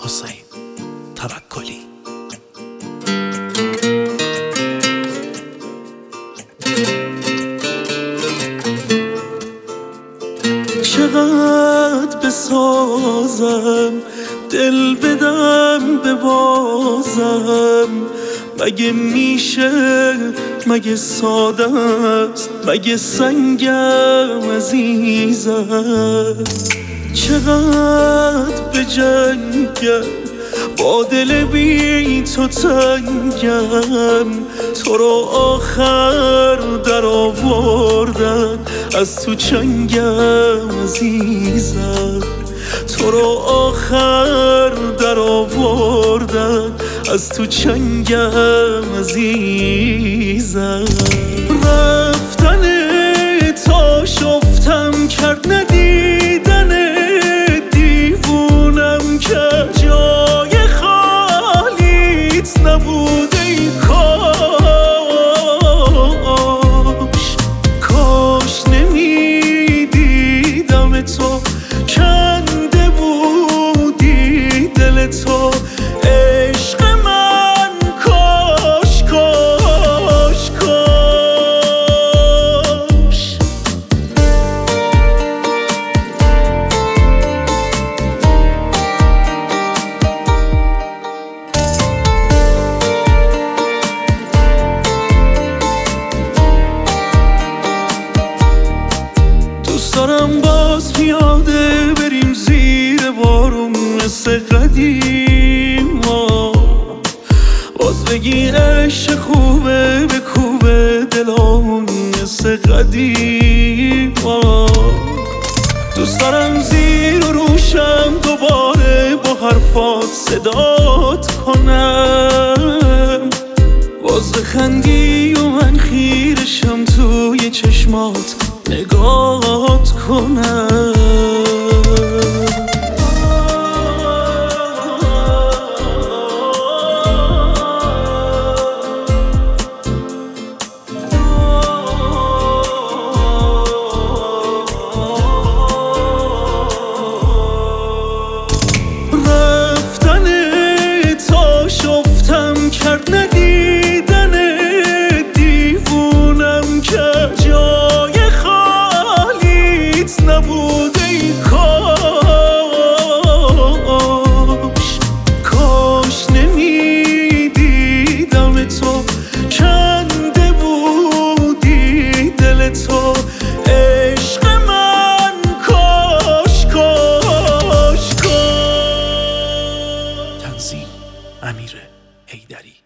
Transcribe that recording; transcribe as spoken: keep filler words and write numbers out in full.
حسین توکلی. چقدر بسازم دل بدم ببازم، مگه میشه، مگه ساده است، مگه سنگم عزیزم. چقدر بجنگم با دل بی تو تنگم، تو رو آخر در آوردن از تو چنگم عزیزم. تو رو آخر در آوردن از تو چنگم عزیزم. رفتن تا شفتم کرد ندیدن، دیوونم که جای خالیت نبود ای کاش. کاش نمیدیدم تو، کنده بودی دل تو عشق من. کاش کاش کاش دوست دارم باز پیاده بریم زیر بارون مثل قدیما، باز بگی عشق خوبه به کوبه دلامون مثل قدیما. دوست دارم زیر و روشم دوباره با حرفات صدات کنم، باز بخندی و من خیرشم توی چشمات نگات کنم. رفتن تا شفتم کرد ندیدن، دیوونم که جای خالیت نبود ای کاش. کاش نمیدیدم تو، کنده بودی دل تو عشق من. کاش کاش کاش تنظیم امیر حیدری.